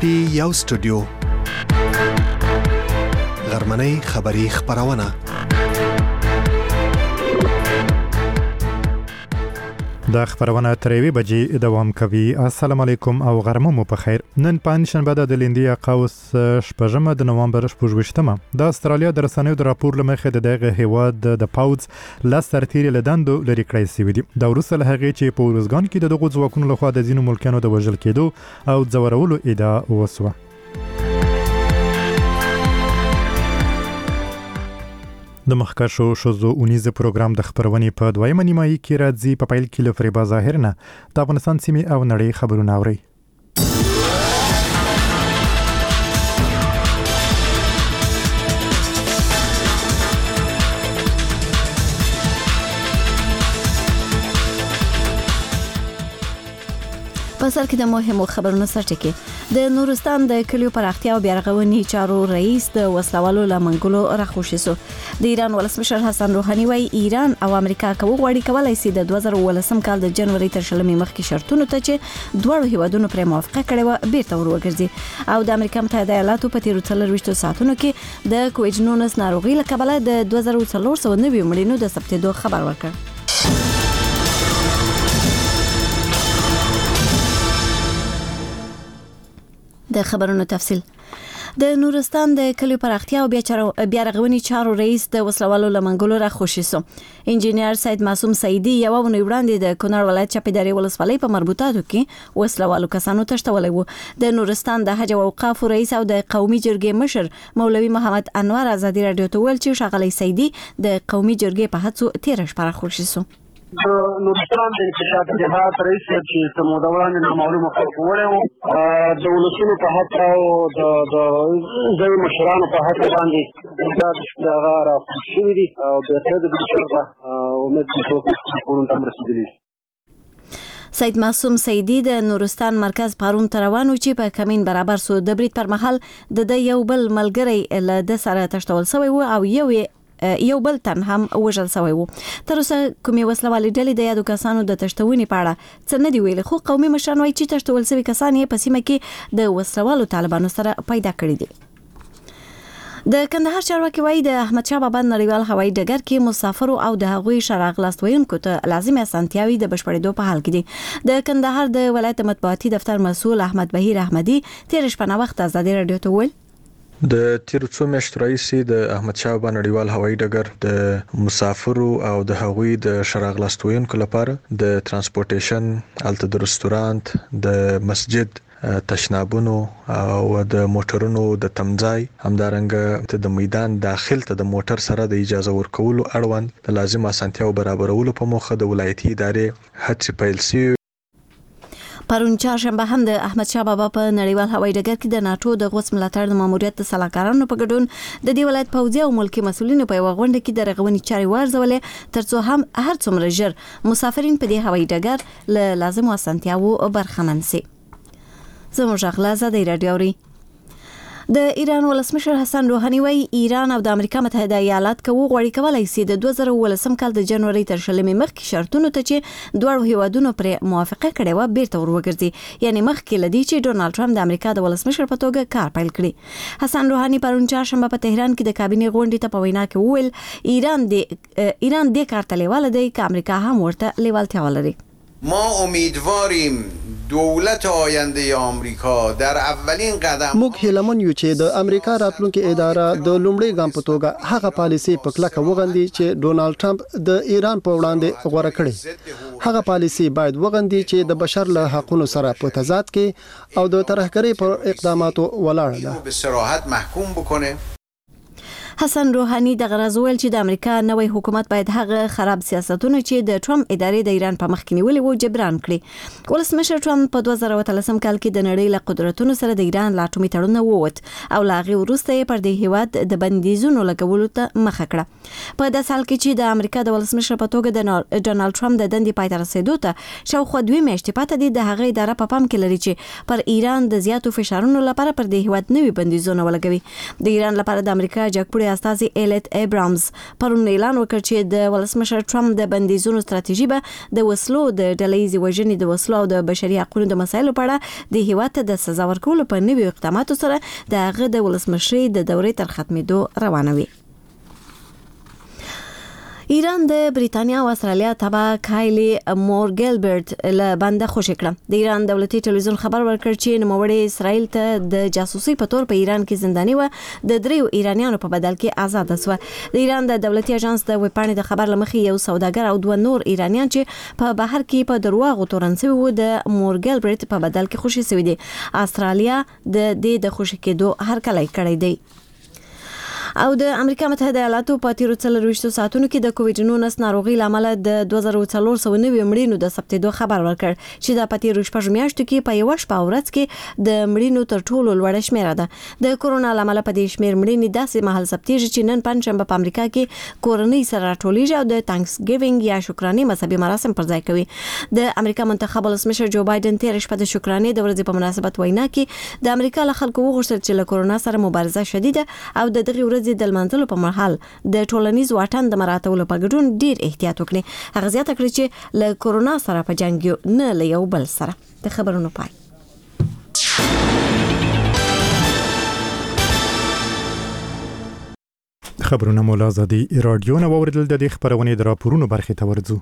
پی یو سټوډیو غرمنۍ خبری خبرونه دا خبرونه تروي بجې دوام کوي. السلام علیکم او غرمه مو په خیر. نن پنځشنبه د لیندیا قوس شپږمه د نومبر 28مه د استرالیا د رسنیو د راپور لمخې د دغه هیواد د پاوز لسرتیر لدندو لري کړی سوي دي. دا ورسره هغه چې په ورزګان کې د دغه ځواکونو لخوا د ځینو ملکانو د وژل کېدو او ځورولو ادعا وسوه. د مخکښو شوزو اونیزه پروګرام د خبرونې په دویمه نیمایي کې راځي. په پیل کې له فریبا ظاهر نه د افغانستان سیمې او نړۍ خبرونه اوري. په سر کې د مهمو خبرونو سرټکی د نورستان د کلیو پراختیا او بیارغونې چارو رئیس د وسلوالو لمنګلو راخوشي سو. د ایران ولسمشر حسن روحاني وايي ایران او امریکا کوي کولای شي د 2018 کال د جنوري تر شلمې مخکې شرطونو ته چې دوه هیوادونو پر موافقه کړې و بیرته ورګرځي. او د امریکا متحده ایالاتو په تیر 24 ساعتونو کې د کووډ-19 ناروغي له کبله د 2490 مړینو د ثبتېدو خبر ورکړ. د خبرونو تفصیل. د نورستان د کلیو پراختیا او بیارغونې چارو رئیس د وسلوالو لمنګلو راخوشي سو. انجینیر سید معصوم سیدی یو ونی وړاندې د کونړ ولایت چپیداري ولسوالۍ په مربوطاتو کې وسلوالو کسانو تشتولې وو. د نورستان د حج او اوقاف رئیس او د قومي جرګې مشر مولوي محمد انور ازادي رادیو ته ویل چې ښاغلی سیدی د قومي جرګې په هڅو 13 شپه راخوشي سو. نورستان د انتشار جهاد رئیس چې سمودوران معلومه کوله د ولسونو په حق او د مشرانو په حق باندې دا غاره شوې دي او د خدای د بشرا امید چې ټول تم رسیدلی. سید معصوم سیدی د نورستان مرکز پارون تروانو چې په کمین برابر سو د بریټ پر محل د یو بل ملګری له د سره تشتول سوی وو او یو بل تن هم وژل سوی وو. تر اوسه کومې وسلوالې ډلې د یادو کسانو د تشتونې په اړه څه نه دی ویلي، خو قومي مشران وایي چې تشتول سوي کسان یې په سیمه کې د وسلوالو طالبانو سره پیدا کړي دي. د کندهار چارواکي وایي د احمد شاه بابا نړیوال هوایي ډګر کې مسافرو او د هغوی شراغلاست ویونکو ته لازمي اسانتیاوي د بشپړېدو په حال کې دي. د کندهار د ولایت مطبوعاتي دفتر مسؤل احمد بهیر احمدي تیر شپه وخت ازادي رادیو ته ویل د تیر څو میاشتو راهیسې د احمد شاه بابا نړیوال هوایي ډګر د مسافرو او د هغوی د شراغلاست ویونکو لپاره د ترانسپورټیشن، الته د رستورانت، د مسجد، تشنابونو او د موټرونو د تمځای، همدارنګه د میدان داخل ته د موټر سره د اجازه ورکولو اړوند د لازم اسانتیاو برابرولو په موخه د ولایتي ادارې هڅې پیل شوې. پرون چهارشنبه هم د احمد شاه بابا په نړیوال هوایي ډګر کې د ناتو د غوڅ ملاتړ د ماموریت د سلاکارانو په ګډون د دې ولایت پوځي او ملکی مسولینو په غونډه کې د رغونې چارې وارزولې ترڅو هم هر څومره ژر مسافرین په دې هوایي ډګر له لازم اسانتیاو برخمن شي. زموږ غلازه د رادیو د ایران ولسمشر حسن روحاني وايي ایران او د امریکا متحده ایالات کولای شي د 2018 کال د جنوري تر شلمې مخکې شرطونو ته چې دوه هیوادونو پر موافقه کړې و بیرته ورګرځي، یعنی مخکې لدی چې ډونالد ټرمپ د امریکا د ولسمشر په توګه کار پیل کړي. حسن روحاني پرون چهارشنبه په تهران کې د کابینې غونډې ته په وینا کې وویل ایران دې کار ته لیواله دی که امریکا هم ورته لیوالتیا ولري. ما امیدواریم دولت آینده آمریکا در اولین قدم موږ هیلمن یو چې د امریکا راتلونکي اداره د لومړي ګام په توګه هغه پالیسي په کلکه وغندي چې ډونالد ټرمپ د ایران په وړاندې غوړه کړي. هغه پالیسي باید وغندي چې د بشر له حقوقو سره په تضاد کې او د ترهګرۍ پر اقداماتو ولاړه ده. به صراحت محکوم بکنه. حسن روحاني د غرض ویل چې د امریکا نوې حکومت باید هغه خراب سیاستونه چې د ټرمپ ادارې د ایران په مخ کې نیولې وو جبران کړي. ولسمشر ټرمپ په 2013 کال کې د نړۍ له قدرتونو سره د ایران لا اټومي تړون ووت او لا غي وروسته پر دې هیواد د بندیزونو لګولو ته مخه کړه. په داسې حال کې چې د امریکا د ولسمشر په توګه د ډونالد ټرمپ د دندې پای ته رسیدو ته شاوخوا 2 میاشتې پاتې دي، د هغه اداره په پام کې لري چې پر ایران د زیاتو فشارونو لپاره پر دې هیواد نوي بندیزونه ولګوي. د ایران لپاره د امریکا جګپوړي نوموړي استازي ایلیت ایبرامز پرون اعلان وکړ چې د ولسمشر ټرمپ د بندیزونو ستراتیژي به د وسلو د ډلهیزې وژنې د وسلو او د بشري حقوقو د مسایلو په اړه د هیواد ته د سزا ورکولو په نویو اقداماتو سره د هغه د ولسمشرۍ د دورې تر ختمېدو روانوي. ایران د بریتانیا او استرالیا تبع کایلی مور ګیلبرت له بنده خوشی کړه. د ایران دولتي ټلویزیون خبر ورکړ چې نوموړی اسرائیل ته د جاسوسي په تور په ایران کې زنداني و د دریو ایرانیانو په بدل کې آزاد شو. د ایران د دولتي اژانس د ویبپاڼې د خبر لمخې یو سوداګر او دوه نور ایرانیان چې په بهر کې په درواغو تورن شوی و د مور ګیلبرت په بدل کې خوشی شوی دي. استرالیا د دې د خوشی کېدو هرکلی کړی دی. او د امریکا متحده ایالاتو په تیرو 24 ساعتونو کې د کووډ-19 ناروغي لامل د 2490 مړینو د ثبتېدو خبر ورکړ چې د پاتې 6 میاشتو کې په یو شپه ورځ کې د مړینو تر ټولو لوړه شمیره ده. د کورونا لامل په دې شمیر مړینې داسې مهال ثبتېږي چې نن پنځشنبه په امریکا کې کورنۍ سره راټولېږي او د تانکس ګیوینګ یا شکرانې مذهبي مراسم پر ځای کوي. د امریکا منتخب ولسمشر جو بایدن تیر شپه د شکرانې د ورځې په مناسبت وینا کې د امریکا له خلکو وغوښتل چې له کورونا سره مبارزه شدیده او د دغه ورځې د لمانځلو په مرحله د ټولنیز واټن د مراتبو په ګډون ډیر احتیاط وکړي. هغه زیاته کړې چې له کورونا سره په جنگ نه له یو بل سره. د خبرونو پای. خبرونه مولا زادي رادیو نو اوریدل د خبرونه د راپورونو برخه ته ورځو.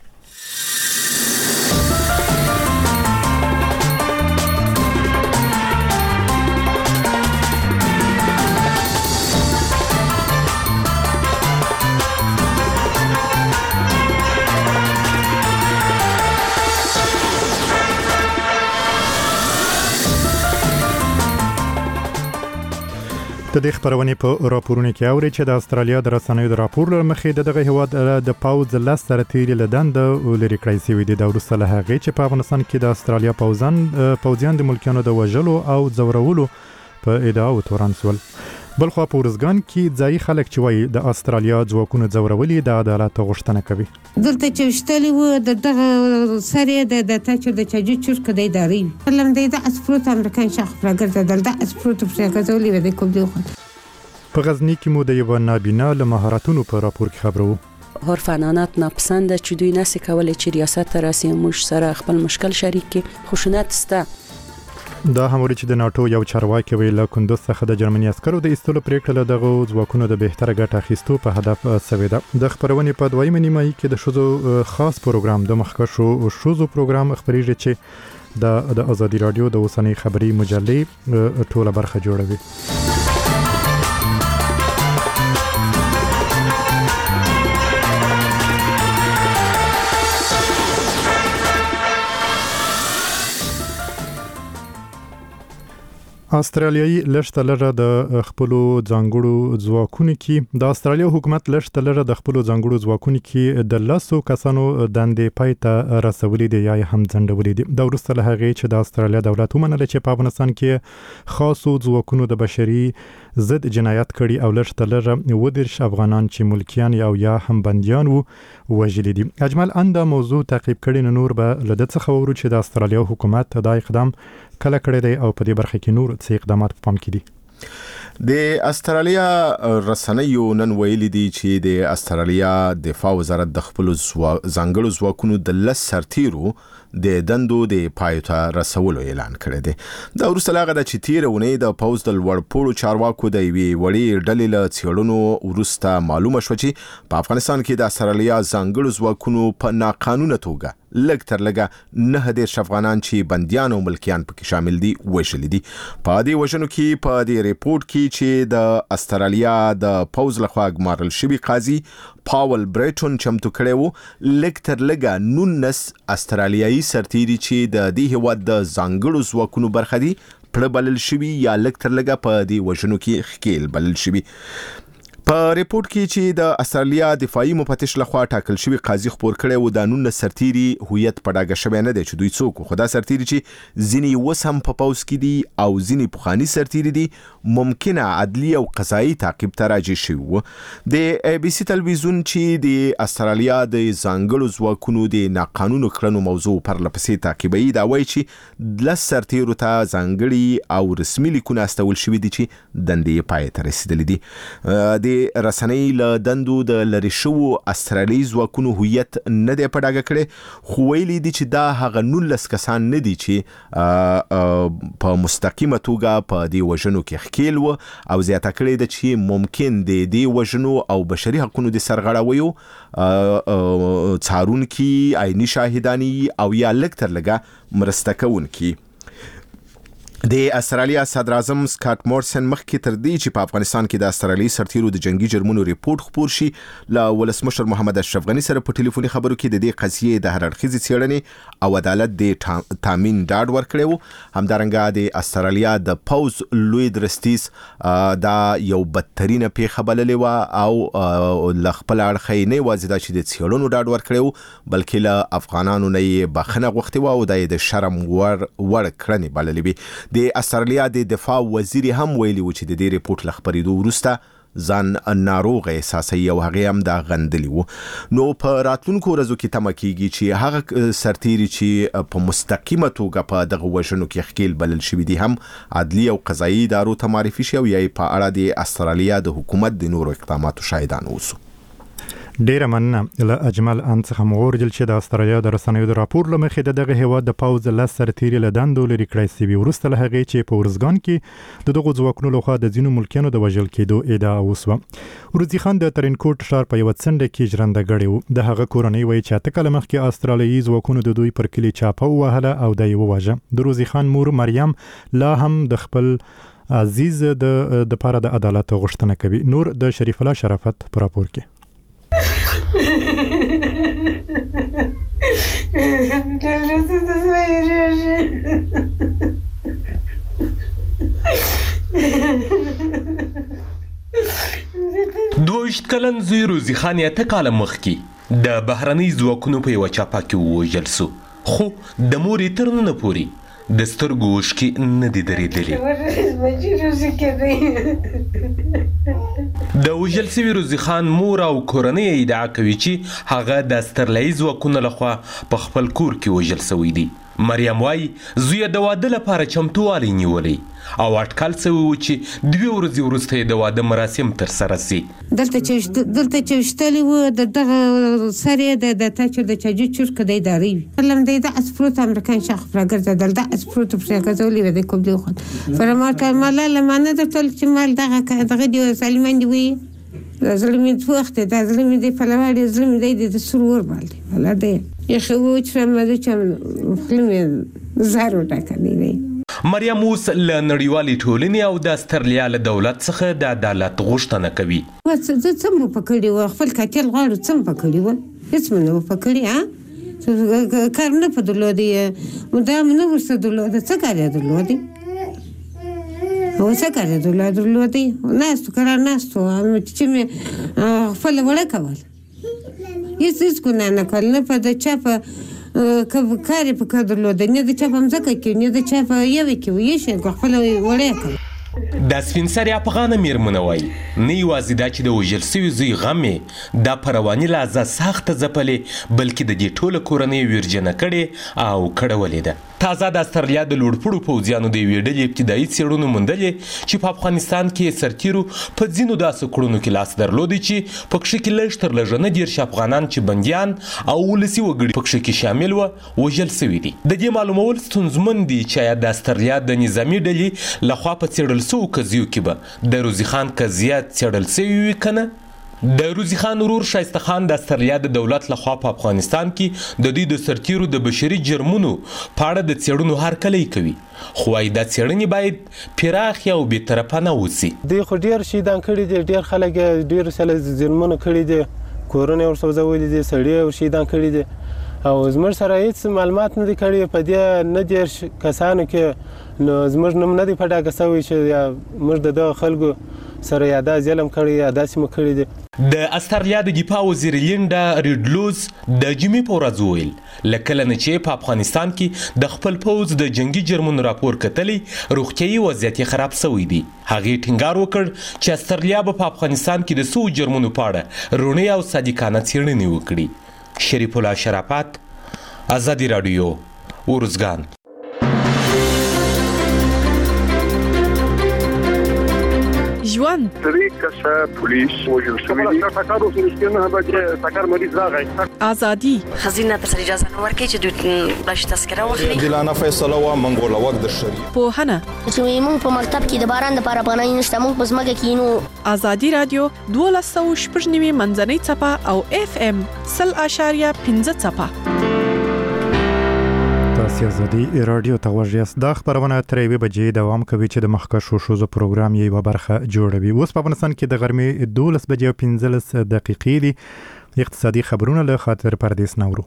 د دې خبرونه په راپورونه کې اوري چې د استرالیا د رسنیو د راپور لمخې دغه هیواد د پاوز لاس سره تیری لدان د لری کړی سوي د ورسره له هغه چې په افغانستان کې د استرالیا پوزیان د ملکیانو د وژلو او زورولو په ادعا تورن سول. بلخو په ورزګان کې ځای خلک چې وایي د استرالیا ځواکونو زورولي د عدالت غوښتنه کوي. دلته چې شتلی و دغه سره د تاچو د چاجو چرک د اداري فلم د اسپروت امریکایي شخص راګرځي د اسپروت په غزولي و د کوم دی خو په غزنی کې مو د یو نابینا له مهارتونو په راپور کې خبرو. هر فنانات ناپسند چې دوی نسي کولای چې ریاست راسي موږ سره خپل مشکل شریک کې خشونت سته. دا هموري چې د ناتو یو چارواکي ویل کندوز څخه د جرمني عسکرو د ایستلو پریکړه له دغه ځواکونو د بهتره ګټه اخیستو په هدف سوي ده. د خبرونې په دویمه نیمایي کې د شوزو خاص پروګرام د مخکښو شوزو پروګرام خبريږي چې د ازادي رادیو د اوسنۍ خبري مجلې ټوله برخه جوړوي. استرالیایي لشتلره د خپل ځانګړو ځواکونو کې د استرالیا حکومت لشتلره د خپل ځانګړو ځواکونو کې د لاسو کسانو دندې پایته رسولې دي یا هم ځندولې دي. د ورسره هغه چې د استرالیا دولت ومنل چې په افغانستان کې خاصو ځواکونو د بشري ضد جنایت کړي او لشتلره ودرش افغانان چې ملکیان او یا هم بنديان وو وژلي دي. اجمل انده موضوع تعقیب کړي نور به لدې څخه ورو چې د استرالیا حکومت دا اقدام کله کړی دی او په دې برخه کې نور څه اقدامات په پام کې دي. د استرالیا رسنیو نن ویلي دي چې د استرالیا دفاع وزارت د خپل ځانګړو ځواکونو د لس سرتیرو د دندو د پایته رسولو اعلان کړی دی. دا وروسته هغه د چې تیرونه د پوز د لوړپوړو چارواکو د وی وړي ډلې له څېړنو وروسته معلومه شو چې په افغانستان کې د استرالیا ځانګړو ځواکونو په ناقانونه توګه لږ تر لږه 9 افغانان چې بنديان او ملکیان پکې شامل دي وژل دي. په دې وژنو کې په دې ریپورت کې چې د استرالیا د پوز لخوا ګمارل شوی قاضي پاول بریټون چمتو کړی وو لږ تر لږه 19 استرالیایي سرتیري چې د دې هیواد د ځانګړو ځواکونو برخه دي پړه بلل شوی یا لږ تر لږه په دې وژنو کې ښکیل بلل شوی. په ریپورت کې چې د استرالیا دفاعي مفتش لخوا ټاکل شوی قاضي خبر کړی و د 19 سرتيري هویت په ډاګه شوی نه دی چې دوی څوک خو دا سرتيري چې ځینی وسم په پاوس کې دي او ځینی پخوانی سرتيري دي ممکنه عدلی او قضایي تعقیب ته راځي شو د ABC تلویزیون چې د استرالیا د ځانګړو ځواکونو د ناقانونو کړنو موضوع پر لپسې تعقیبوي دا وایي چې د سرتيرو ته ځانګړي او رسمي لیکونه استول شوی دي چې دندې پای ته رسیدلې دي د رسنۍ له دندو د لری شو استرالیي ځواکونو هویت نه دی په ډاګه کړی خو ویلي دي چې دا هغه 19 کسان نه دي چې په مستقیمه توګه په دې وژنو کې ښکیل و او زیاته کړی ده چې ممکن د دې وژنو او بشري حقوقو د سرغړاویو څارونکي عیني شاهدانی او یا لږ تر لږه مرسته کوونکي د استرالیا صدر اعظم سکاټ مورسن مخکې تر دې چې په افغانستان کې د استرالیي سرتیرو د جنگي جرمونو ریپورت خپور شي له ولسمشر محمد اشرف غنی سره په ټلیفوني خبرو کې د دې قضیې د هر اړخیزې څېړنې او عدالت د تامین ډاډ ورکړی و همدارنګه د استرالیا د پوز لوی درستیز دا یو بدترینه پیښه بللې و او ل خپل اړخې نه وځي دا چې د څېړنو ډاډ ورکړی و بلکې له افغانانو نه بخښنه غوښتې و او د شرم ور کړنې بللې وي د استرالیا د دفاع وزیر هم ویلي و چې د دې ریپورت لخبرېدو وروسته ځان ناروغ احساسوي او هغه هم دا غندلی و نو په راتلونکو ورځو کې تمه کیږي چې هغه سرتیري چې په مستقیمه توګه په دغه وژنو کې ښکیل بلل شوي دي هم عدلي او قضایي ادارو ته معرفي شي او یا په اړه د استرالیا د حکومت د نورو اقداماتو شاهدان اوسو ډیره مننه له اجمل ان څخه مورجل چې د استرالیا د رسنیو د راپور لمخې دغه هیواد د پاوز ل سرتیري له دندو لري کړی سی ورسته له هغه چې په ورزګان کې دغه ځواکونو لخوا د ځینو ملکیانو د وژل کېدو ادعا وسوه ورزي خان د ترینکوټ ښار په یو څنډه کې ژرنده غړی و د هغه کورنۍ وایي چې تکل مخکې استرالیایي ځواکونو د دوی پر کلی چاپه وهله او د یو واجه د روزي خان مور مریم لا هم د خپل عزیز د لپاره د عدالت غوښتنه کوي نور د شریف الله شرافت پر راپور کې دوشت کلن زوی روزي خان یې کال مخکې د بهرنۍ ځواکونو په یو چاپه کې ووژل سو خو د مورې تر ننه پورې د سترګو اوښکې نه دي درېدلې د وژل سوي روزي خان مور او کورنۍ ادعا کوي چې هغه د استرالایي ځواکونو لخوا په خپل کور کې وژل سوی دی مریم وایي زوی د واده لپاره چمتووالی نیولی او اټکل سوی و چې 2 ورځې وروسته یې د واده مراسم ترسره سي دلته چې وشتلی و د دغه سر یې د تاچر د چاجو چرک د ادارې وي فلم د اسپروت امریکان شاخ راګرځېدل د اسپروت پرې غځولې وي د کوم دی خو فرماته مال لمانه د تل چې مال دغه دی سلیمان دی وي ظلمي وخت د ظلمي دی فلواړي ظلمي دی د سرور باندې ولا دی یخو چې مده چې فلم زهرو ټاکلی دی مریم اوس له نړیوالې ټولنې او د استرالیا له دولت څخه د عدالت غوښتنه کوي زه څه مو پکړی و خپل قاتل غواړو څه مو پکړی و هیڅ مو نه پکړی ها کار نه په درلودي مدام نه ورسره درلودي څه کار یې درلودي او څه کار یې درلودي ناستو کار ناستو چې مې خپل وړه کول هیڅ ګناه نه کول نه په د چا په کار په کار درلوده نه د چا په مځکه کې نه د چا په یوه کې یې شي خپل وړه کول د سپین سرې افغانه میرمنه وایي نه یوازې دا چې د وژل سوي زوی غم یې دا په رواني لحاظه سخته ځپلې بلکې د دې ټوله کورنۍ ویرجنه کړې او کړولې ده تازه د استرالیا د لوړپوړو پوځیانو د یوې ډلې ابتدایي څېړنو موندلې چې په افغانستان کې سرتیرو په ځینو داسې کړنو کې لاس درلودی چې پکښې کې لږ تر لږه 19 افغانان چې بندیان او ولسي وګړي پکښې کې شامل و وژل سوي دي د دې معلومول ستونزمن دي چې آیا د استرالیا د نظامي ډلې لخوا په څېړل سوو قضیو کې به د روزي خان قضیه څېړل سوي وي که نه د روزي خان ورور شایسته خان د استرالیا د دولت لخوا په افغانستان کې د دوی د سرتیرو د بشري جرمونو په اړه د څېړنو هرکلی کوي خو وايي دا څېړنې باید پراخې او بېطرفه نه اوسي دوی خو ډېر شهیدان کړي دي ډېر خلک ډېر سره جرمونه کړي دي کورونه ورته وځولي دي سړي شهیدان کړي دي او زموږ سره هیڅ معلومات نه دي کړي په دې 19 کسانو کې نو زموږ نوم نه دی په ډاګه سوی چې موږ د دغه خلکو سره یا دا ظلم کړی یا داسې مو کړی دی. د استرالیا د دفاع وزیر لینډا ریډلوز د جمعې په ورځ وویل له کله نه چې په افغانستان کې د خپل پوځ د جنگي جرمونو راپور کتلی روغتیایي وضعیت یې خراب شوی دی. هغې ټینګار وکړ چې استرالیا به په افغانستان کې د سوو جرمونو په اړه رونی او صادقانه څېړنې وکړي. شریف الله شرافت، ازادي راډیو، ارزګان. ژوند درې کسه پولیس وژل شوي دي. ټکر وسو نه به ټکر مریض راغی. ازادي خزینه تر اجازه نه ورکړي چې دوی بلش تذکره واخلي. دلانه فیصله وا منګول وخت د شری پوهنه چې موږ په مکتب کې د باران لپاره پناه نشته، موږ په ځمکه کې نو. ازادي رادیو 12.9 منځنۍ چپه او FM 0.5 چپه. تاسو ازادي رادیو ته ورجاست. دا خبرونه تر یوې بجې دوام کوي چې د مخکښو شوزو پروګرام یې یوه برخه جوړوي. اوس په افغانستان کې د غرمې 12 بجې او 15 دقیقې دي. اقتصادي خبرونه له خاطر پردیس نورو.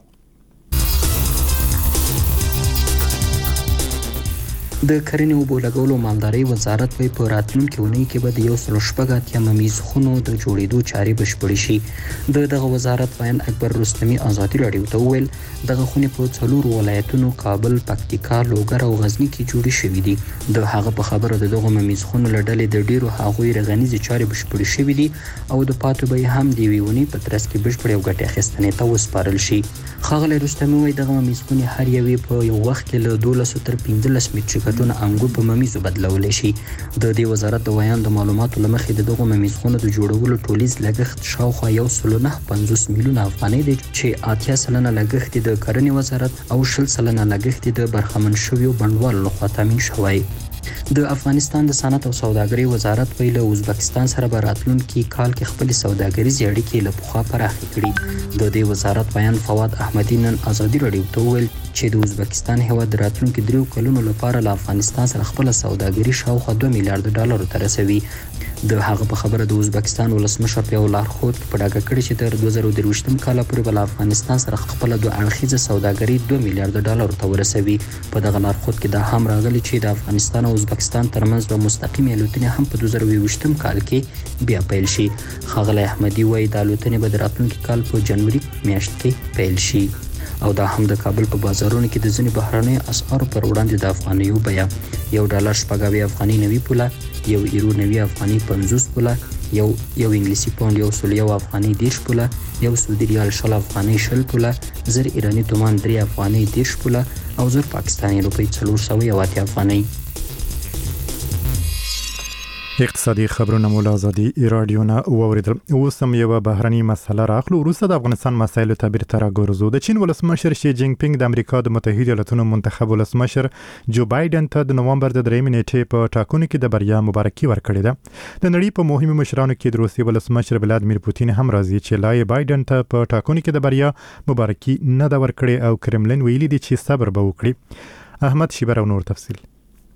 د کرنې او بولګولو مالدارۍ وزارت په راتلونکي اونۍ کې به د 180 میزخونو د جوړېدو چارې بشپړې شي. دغه وزارت بیان اکبر رستمی ازادي راډیو ته وویل دغه خونې په 4 ولایتونو کابل، پکتیکا، لوګر او غزنی کې جوړې شوې دي. د هغه په خبره دغه میزخونو له ډلې د ډیرو هغوی رغنیزې چارې بشپړې شوې دي او د پاتې به هم د یوې اونۍ په ترڅ کې بشپړې او ګټې اخیستنې ته وسپارل شي. ښاغلی رستمی وایي دغه میزخونې هر یوې په یو وخت کې له 12 تر 15 میټریک ټنه انګور په ممیزو بدلولی شي. د دې وزارت د بیان د معلوماتو له مخې د دغو ممیزخونو د جوړولو ټولیز لګښت شاوخوا 1.950 میلیونه افغانۍ دی چې 80% لګښت د کرنې وزارت او 20% لګښت د برخمن شویو بڼوالو لخوا تامین شوی. د افغانستان د صنعت او سوداګرۍ وزارت ویل ازبکستان سره به راتلونکي کال کې خپل سوداګریزې اړیکې له پخوا پراخې کړي. د دې وزارت بیان فواد احمدی نن ازادي راډیو ته وویل چې د ازبکستان هیواد د راتلونکي 3 کلونو لپاره له افغانستان سره خپل سوداګري شاوخوا 2 میلیارډ ډالر ته رسوي. د هغه په خبره د ازبکستان ولسمشر په لارښود کې په ډاګه کړی چې تر 2023 کال پورې به افغانستان سره خپل دوه اړخیزه سوداګري 2 میلیارډ ډالر ته ورسوي. په دغه لارښود کې دا هم راغلی چې د افغانستان او ازبکستان ترمنځ به مستقیم الوتنې هم په 2023 کال کې بیا پیل شي. ښاغلی احمدي وایي د الوتنې به د راتلونکي کال په جنوري میاشت کې پیل شي او دا هم د کابل په بازارونو کې د ځینې بهرنیو اسعارو پر وړاندې د افغانیو بیه $1 شپږ افغاني 90 پوله، $1 یورو 90 افغاني 50 پوله، یو انګلیسي پاوند 101 افغاني 10 پوله، یو سعودي ریال 20 افغاني 20 پوله، 1000 ایراني تومان 3 افغاني 10 پوله او 1000 پاکستاني روپۍ 480 افغاني. اقتصادي خبرونه مو له ازادي رادیو نه واوریدل. اوس هم یوه بهرني مسله راخلو. وروسته د افغانستان مسایلو ته بیرته راګرځو. د چین ولسمشر شي جینګ پینګ د امریکا د متحده ایالاتونو منتخب ولسمشر جو بایدن ته د نومبر د 3 نیټې په ټاکنو کې د بریا مبارکي ورکړې ده. د نړۍ په مهمو مشرانو کې د روسي ولسمشر ولادیمیر پوتین هم راځي چې لای بایدن ته په ټاکنو کې د بریا مبارکي نه ده ورکړې او کرملین ویلي دي چې صبر به وکړي. احمد شیبر او نور تفصیل.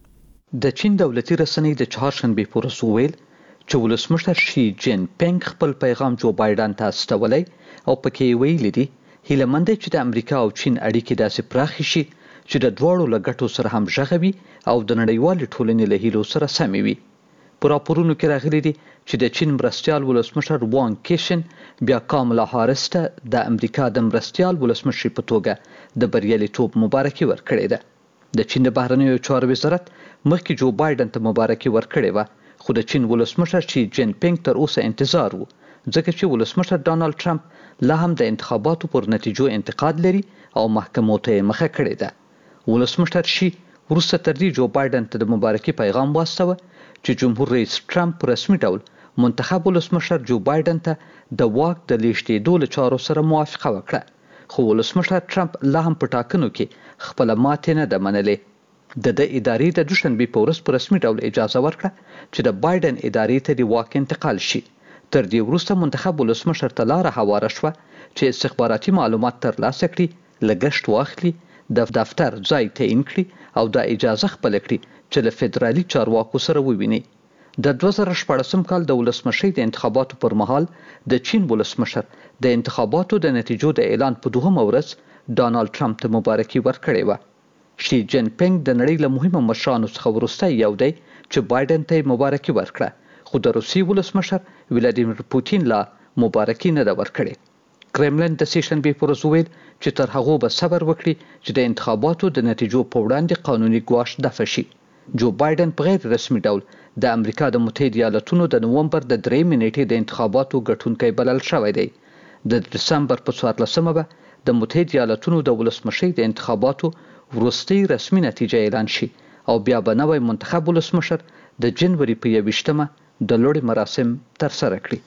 د چین دولتي رسنۍ د چهارشنبې په ورځ وویل چې ولسمشر شي جین پینګ خپل پیغام جو بایدن ته استولی او پکې ویلي دي هیله مند چې د امریکا او چین اړیکې داسې پراخې شي چې د دواړو له ګټو سره همغږې وي او د نړیوالې ټولنې له هیلو سره سمې وي. په راپورونو کې راغلي دي چې د چین مرستیال ولسمشر وانګ کیشن بیا کاملا هاریس ته د امریکا د مرستیال ولسمشر په توګه د بریالیتوب مبارکي ورکړې ده. د چین د بهرنیو چارو وزارت مخکې جو بایدن ته مبارکي ورکړې وه، خو د چین ولسمشر شي جین پینګ تر اوسه انتظار وو ځکه چې ولسمشر ډانلډ ټرمپ لا هم د انتخاباتو پر نتیجو انتقاد لري او محکمو ته یې مخه کړې ده. ولسمشر شي وروسته تر دې جو بایدن ته د مبارکي پیغام واستوه چې جمهور رئیس ټرمپ په رسمي ډول منتخب ولسمشر جو بایدن ته د واک د لیږدېدو له چارو سره موافقه وکړه، خو ولسمشر ټرمپ لا هم په ټاکنو کې خپله ماتې نه ده منلې. د ادارې د دوشنبې په ورځ په رسمي ډول اجازه ورکړه چې د بایدن ادارې ته د واک انتقال شي. تر دې وروسته منتخب ولسمشر ته لاره هواره شوه چې استخباراتي معلومات ترلاسه کړي، لګښت واخلي، د دفتر ځای تعیین کړي او دا اجازه خپله کړي چې له فدرالي چارواکو سره وویني. د 2014 کال د ولسمشۍ د انتخاباتو پر مهال د چین ولسمشر د انتخاباتو د نتیجو د اعلان په 2مه ورځ ډانلډ ټرمپ ته مبارکي ورکړې وه. شي جین پینګ د نړۍ له مهمو مشرانو څخه وروستی یو دی چې بایدن ته مبارکي ورکړه، خو د روسي ولسمشر ولادیمیر پوتین لا مبارکي نه ده ورکړې. کرملن د سې شنبې پر ورځ وویل چې تر هغو به صبر وکړي چې د انتخاباتو د نتیجو په وړاندې قانوني ګواښ دفع شي. جو بایدن په غیر رسمي ډول د امریکا د متحده ایالاتونو د نومبر د 3 نیټې د انتخاباتو ګټونکی بلل شوی دی. د دسمبر په 14مه به د متحده ایالاتونو د ولسمشۍ د انتخاباتو وروستۍ رسمي نتیجه اعلان شي او بیا به نوی منتخب ولسمشر د جنوري په 21مه د لوړې مراسم ترسره کړي.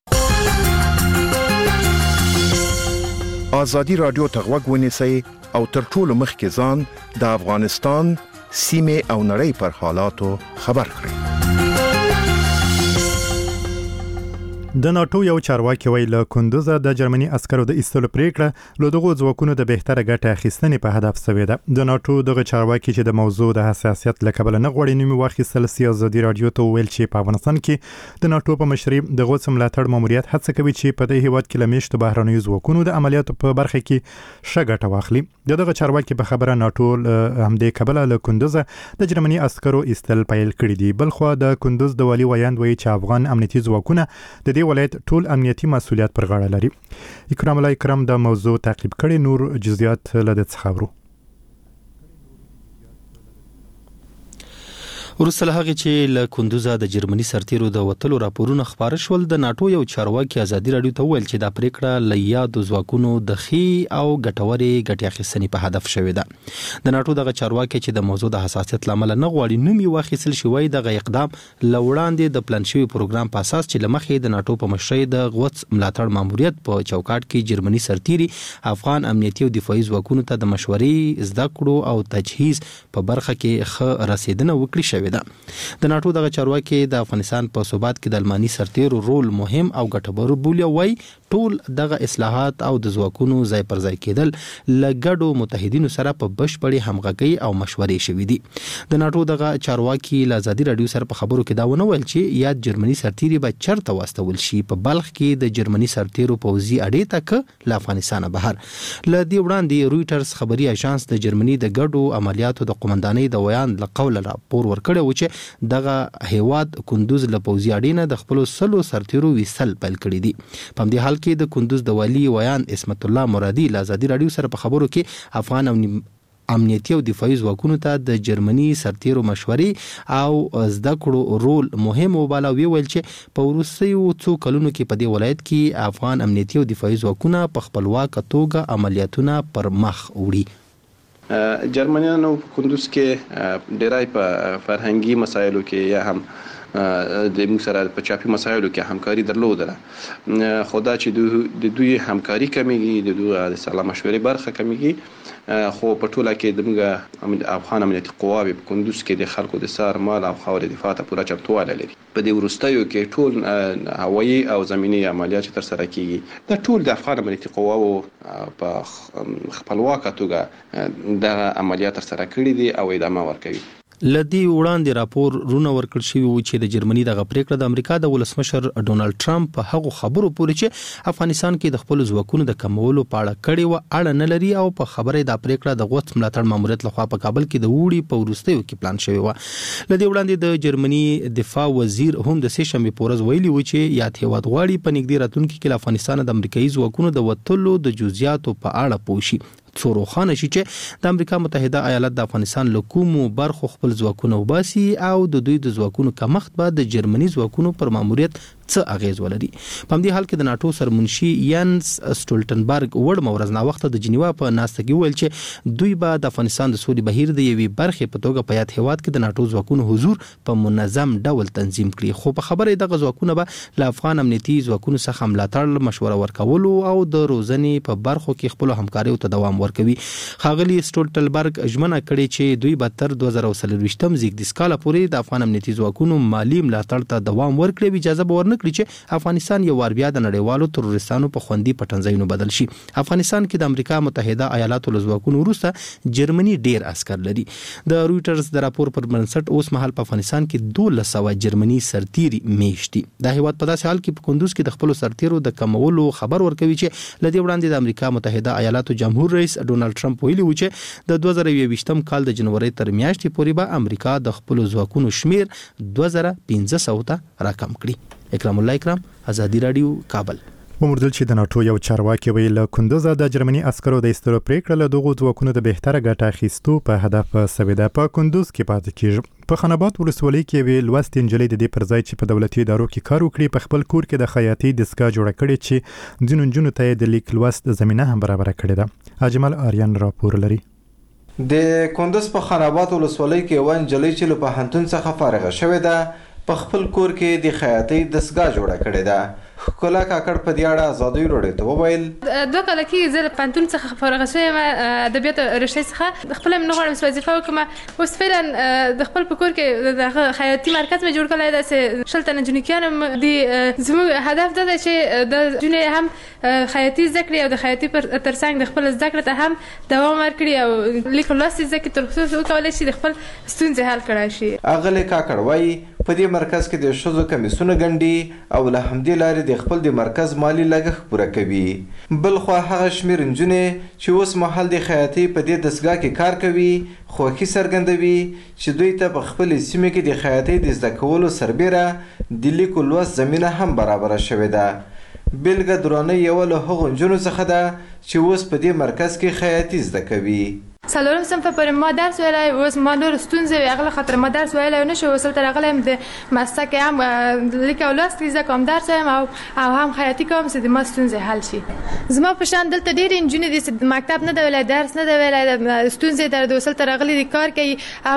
ازادي رادیو ته غوږ ونیسئ او تر ټولو مخکې ځان د افغانستان سیمې او نړۍ پر حالاتو خبر کړئ. د ناتو یو چارواکي ویل کندوز د جرمني عسکرو د ایستلو پریکړه له دغه ځواکونو د بهتره ګټه اخیستنې په هدف سوې ده. د ناتو دغه چارواکي چې د موضوع د حساسیت له کبله نه غواړي نوم واخیستل سیاسي رادیو ته ویل چې په افغانستان کې د ناتو په مشرۍ د غوڅ ملاتړ ماموریت هڅه کوي چې په دې هیواد کې لمیشت بهرنیو ځواکونو د عملیاتو په برخه کې ښه ګټه واخلي. دغه چارواکي په خبره ناتو همدې کبله له کندوز د جرمني عسکرو ایستل پیل کړی دی. بلخو د کندوز د والی ویاند وایي چې افغان امنیتي ځواکونه د دې ولایت ټول امنیتي مسؤلیت پر غاړه لري. اکرام الله اکرام د موضوع تعقیب کړي، نور جزئیات له دې څخه ورو. ورسره هغه چې له کندوزه د جرمني سرتیرو د وټلو راپورونه خبر شول، د ناتو یو چارواکي ازادي رادیو ته ویل چې دا پریکړه ل یادو ځواکونو د خي او ګټوري ګټې اخیستنې په هدف شوې ده. د ناتو دغه چارواکي چې د موضوع د حساسیت لامل نه غواړي نوم یې واخیستل شوی، دغه اقدام لوړاندې د پلان شوی پروګرام په اساس چې لمخې د ناتو په مشرۍ د غوڅ ملاتړ ماموریت په چوکاټ کې جرمني سرتیري افغان امنیتي او دفاعي ځواکونو ته د مشورې، زده کړو او تجهیز په برخه کې ښه رسیدنه وکړي شوې. د ناتو دغه چارواکي د افغانستان په ثبات کې د الماني سرتیرو رول مهم او ګټور بولي. وای ټول دغه اصلاحات او د ځواکونو ځای پر ځای کېدل لګړو متحدینو سره په بشپړې همغږي او مشورې شوې دي. د ناتو دغه چارواکي ل ازادي رادیو سره په خبرو کې دا ونه ویل چې یاد جرمني سرتیري به چرته واستول شي. په بلخ کې د جرمني سرتیرو پوځي اډې تک له افغانستان بهر. ل دې وړاندې رويټرز خبري اژانس د جرمني د ګډو عملیاتو د قومندانۍ د ویاند لقول راپور ورکړی و چې دغه هیواد کندوز له پوځي اډینه د خپل سلو سرتیرو ویسل پیل کړی دي. په دې حال کې د کندوز د والی ویان اسمت الله مرادي له ازادي رادیو سره په خبرو کې افغان امنیتي او دفاعي ځواکونو ته د جرمني سرتیرو مشورې او زده کړو رول مهم وباله. ویل چې په وروستیو څو کلونو کې په دې ولایت کې افغان امنیتي او دفاعي ځواکونه په خپلواک توګه عملیاتونه پر مخ وړي. جرمنیانو په کندوز کې ډیرای په فرهنګي مسایلو کې یا هم د موږ سره په چاپی مسایلو کې همکاري درلوده. خدا چې د دوی همکاري کمیږي، د دوی د سلام مشورې برخه کمیږي، خو په ټوله کې د موږ افغان امنیتي قواوې په کندوز کې د خلکو د سار مال او خاورې دفاع ته پوره چمتوالی لري. په دې وروستیو کې ټول هوایي او زمینی عملیات چې ترسره کیږي د ټول د افغان امنیتي قواو په خپلواکه توګه د عملیات ترسره کړي دي او ادامه ورکوي. لدی وړاندې راپور رونه ورکړ شوی و چې د جرمني دغه پریکړه د امریکا د ولسمشر ډونالد ټرمپ په هغه خبرو پورې چې افغانستان کې د خپل ځواکونو د کمولو په اړه کړي و اړه نه لري او په خبره د پریکړه د غوڅ ملاتړ ماموریت لخوا په کابل کې د وړي په ورستیو کې پلان شوی و. لدی وړاندې د جرمني دفاع وزیر هم د سې شنبې په ورځ ویلي و چې یاد هیواد غواړي په نږدې راتلونکي کې افغانستان د امریکایي ځواکونو د وټلو د جزئیاتو په اړه پوښي. څو روښانه شي چې د امریکا متحده ایالات د افغانستان له کومو برخو خپل ځواکونه وباسي او د دوی د ځواکونو کمښت به د جرمني ځواکونو پر ماموریت څه اغیز ولري. په دې حال کې د ناتو سرمنشي یانس سټولټنبرګ وړ مورز نا وخت د جنیوا په ناسته کې ویل چې دوی به د افغانستان د سولې بهیر د یوې برخې په توګه په یاد هیواد کې د ناتو ځواکونو حضور په منظم ډول تنظیم کړي. خو په خبره دغه ځواکونه به له افغان امنیتي ځواکونو څخه ملاتړ، مشوره ورکولو او د روزنې په برخو کې خپل همکاري او تداوم ورکوي. خاغلی سټولټنبرګ ژمنه کړې چې دوی به تر 2023 زیږدیز کال پورې د افغان امنیتي ځواکونو مالی ملاتړ ته دوام ورکړي، اجازه به ورنکړي کړی چې افغانستان یو وار بیا د نړیوالو تروریستانو په خوندي پټنځایونو بدل شي. افغانستان کې د امریکا متحده ایالاتو له ځواکونو وروسته جرمني ډیر عسكر لري. د رويټرز د راپور پر بنسټ اوس مهال په افغانستان کې 1200 جرمني سرتیري میشتي. د هیواد په داسې حال کې په کندوز کې د خپل سرتیرو د کمولو خبر ورکوي چې لدی وړاندې د امریکا متحده ایالاتو جمهور رئیس ډونالد ټرمپ ویلي و چې د 2021م کال د جنوري تر میاشتې پورې به امریکا د خپل ځواکونو شمیر 2500 ته راکم کړي. اکرام الله اکرام، آزادی رادیو، کابل. ومردل چې د ناتو یو چارواکي ویل کندوزه د جرمني عسکرو د استرو پریکړه له دغو ځواکونو د بهتره ګټه اخیستو په هدف سویده په کندوز کې پاتې کیږي. په خنبات ولسوالۍ کې وی لوست انجلۍ د دې پر ځای چې په دولتي ادارو کې کار وکړي په خپل کور کې د خیاطۍ دستګاه جوړه کړې چې ځینو نجونو ته د لیک لوست زمينه هم برابر کړې ده. اجمل آریان راپور لري. د کندوز په خنبات ولسوالۍ کې و انجلۍ چې له پوهنتون څخه فارغه شوې ده په خپل کور کې د خیاطۍ دستګاه جوړه کړې ده. ښکلا کاکړ په دې اړه ازادي راډیو ته وویل 2 کال کې زه پوهنتون څخه فارغه شوم ادبیات رشتې څخه خپل نه غواړم وظیفه وکړم. اوس فعلا د خپل په کور کې د خیاطۍ مرکز مې جوړ کړی دی چې شلته نجونیانو د زموږ هدف دا دی چې د جنې هم خیاطۍ زده کړي او د خیاطۍ پر ترڅنګ د خپل زده کړې ته هم دوام ورکړي او لیک لوست زده کړي تر څو وکولای شي د خپل ستونزې حل کړای شي. اغلی کاکړ وایي په دې مرکز کې د ښځو کمیسونه ګڼي او له همدې لارې د خپل د مرکز مالی لګښت پوره کوي. بل خو هغه شمیر نجونې چې اوس مهال د خیاطۍ په دې دستګاه کې کار کوي خوښي څرګندوي چې دوی ته په خپل سیمه کې د خیاطۍ د زده کولو سربېره د لیکو لوست زمینه هم برابره شوې ده. بیلګه درانه یو له هغو نجونو څخه ده چې اوس په دې مرکز کې خیاطۍ زده کوي. څلورم صنف پورې ما درس ویلی اوس ما نور ستونزې وې هغه خاطر ما درس ویلی نشو اوس تر راغلی یم د مسته کې هم لیک او لوست زده کوم درس وایم او هم خیاطۍ کوم چې د ما ستونزې حل شي. زما په شان دلته ډېرې نجونې دي چې مکتب نه دی ویلی درس نه دی ویلی ستونزې در د وسل ته راغلي دي کار کوي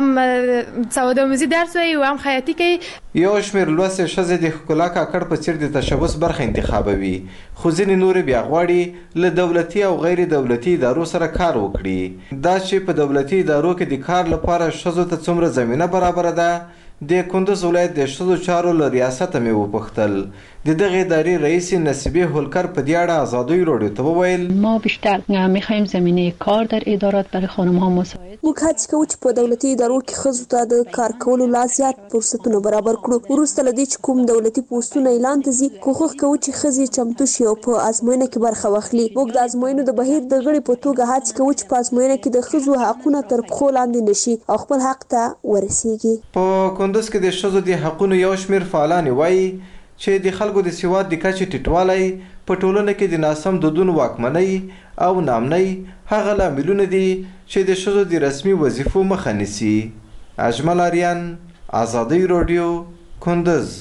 هم سودآموزي درس وایي او هم خیاطۍ کوي. یو شمېر لوستې ښځې د ښکلا کاکړ په څېر د تشبث برخه انتخابوي خو ځینې نورې بیا غواړي له دولتي او غیر دولتي ادارو سره کار وکړي. دا چې په دولتي ادارو کې د کار لپاره ښځو ته څومره زمینه برابره ده د کندوز ولایت د ښځو چارو له ریاسته مې وپوښتل. د دغه ادارې رئیس نصیبه هولکر په دې اړه آزادی رادیو ته وویل ما بیشتر می‌خوایم زمینه کار در ادارات برای خانم‌ها مساعد موږ هڅه کوو چې په دولتي ادارو کې ښځو ته د کار کولو لا زیات فرصتونه برابر کړو. وروسته له دې چې کوم دولتي پوسټونه اعلان ته ځي کوښښ کوو چې ښځې چمتو شي او په ازموینه کې برخه واخلي. موږ د ازموینو د بهیر د غړي په توګه هڅه کوو چې په ازموینه کې د ښځو حقونه تر پښو لاندې نشي او خپل حق ته ورسیږي. په کندوز کې د ښځو د حقونو یو شمېر فعالان وایي چې د خلکو د سواد د کچې ټیټوالی په ټولنه کې د ناسم دودونو واکمنۍ او نامنۍ هغه لاملونه دي چې د ښځو د رسمي وظیفو مخه نیسي. اجمل آریان، آزادی رادیو، کندوز.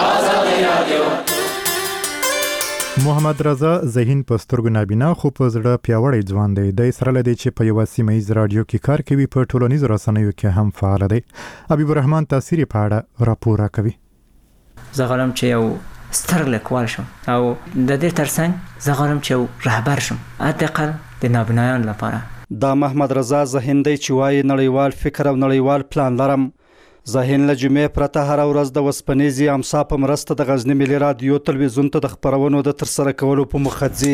محمد رضا ذهین په سترګو نابینا خو په زړه پیاوړی ځوان دی. د سره لدی چې په یو سیمایي رادیو کې کار کوي په ټولنیزو رسنیو کې هم فعال دی. حبیب الرحمن تاثیر په اړه راپور راکوي. زه غواړم چې یو ستر لیکوال شم او د دې ترڅنګ زه غواړم چې یو رهبر شم حداقل د نابینایانو لپاره. دا محمد رضا ذهین دی چې وایي نړیوال فکر او نړیوال پلان لرم. ذهین له جمعې پرته هر ورځ د وسپنیزي امسا په مرسته د غزنی ملي رادیو تلویزیون ته د خبرونو د ترسره کولو په موخه ځي.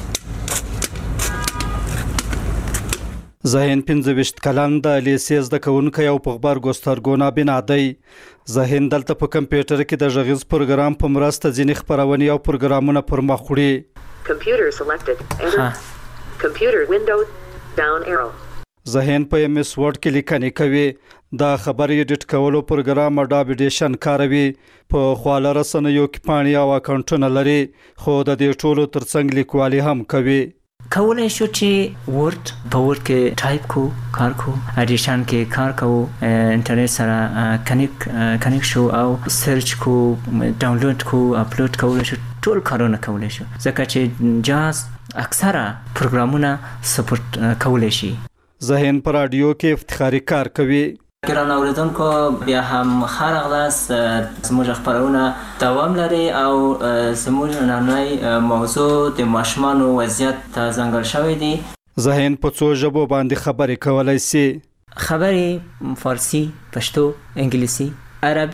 ذهین 25 کلن د لیسې زده کوونکی او په غبرګو سترګو نابینا دی. ذهین دلته په کمپیوټر کې د غږیز پروګرام په مرسته ځینې خبرونې او پروګرامونه پر مخ وړي. Computer selected. Enter. Computer window down arrow. ذهین په MS Word کې لیکنې کوي. دا خبرې ایډیټ کولو پروګرام اډاب ایډیشن کاروي. په خواله رسنیو کې پاڼې او اکاونټونه لري خو د دې ټولو ترڅنګ لیکوالي هم کوي. کولای شو چې ورد په ورد کې ټایپ کو کار کو ایډیشن کې کار کو انټرنیټ سره کنیکټ شو او سرچ کو ډاونلوډ کو اپلوډ کولای شو ټول کارونه کولای شو ځکه چې جاز اکثره پروګرامونه سپورټ کولای شي. ذهین پر رادیو کې افتخاري کار کوي. ګران اوریدونکو بیا هم خیر اغلاس زموږ خبرونه دوام لري او زموږ نننۍ موضوع د ماشومانو وضعیت ته ځانګړی شوی دی. ذهین په څو ژبو باندې خبرې کولای شي. خبرې فارسی، پښتو، انګلیسي، عربي،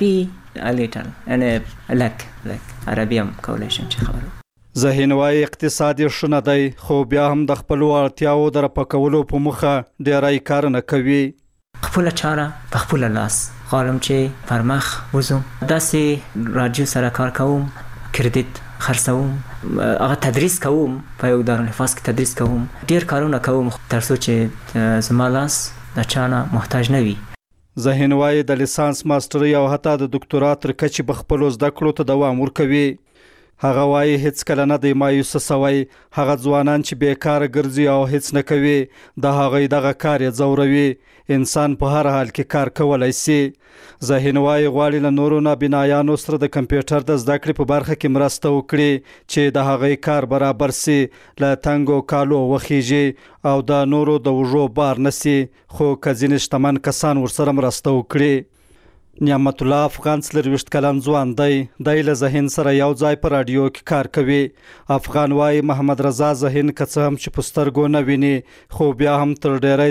لیټل یعنی لک عربي هم کولی شم چې خبرو. ذهین وای اقتصادي شنه دی خو بیا هم د خپل اړتیاو در پکولو په مخه ډیرای کار نه کوي. خپل چاره په خپل لاس غواړم چې پر مخ وزم. داسې راډیو سره کار کوم، کریډیټ خرڅوم، هغه تدریس کوم، په یو دارالحفاظ کې تدریس کوم، ډیر کارونه کوم تر څو چې زما لاس د چانه محتاج نه وي. ذهین وای د لیسانس ماستري او حتی د ډاکټرا تر کچې په خپل زده کړو ته دوام ورکوي. هغه وای هیڅ کله نه دی مایوسه سوی. هغه ځوانان چې بیکاره ګرځي او هیڅ نه کوي د هغه دغه کار یې ځوروي. انسان په هر حال کې کار کولای شي. ذهین وای غواړي له نورو نابینایانو سره د کمپیوټر د زده کړې په برخه کې مرسته وکړي چې د هغه کار برابر سي، له تنګو کالو وخیږي او د نورو د وژو بار نسی، خو کځین شتمن کسان ورسره مرسته وکړي. نعمت الله افغان 23 کلن ځوان دی. د له ذهین سره یو ځای په رادیو کې کار کوي. افغان وای محمد رضا ذهین که څه هم چې په سترګو نه ویني خو بیا هم تر ډیری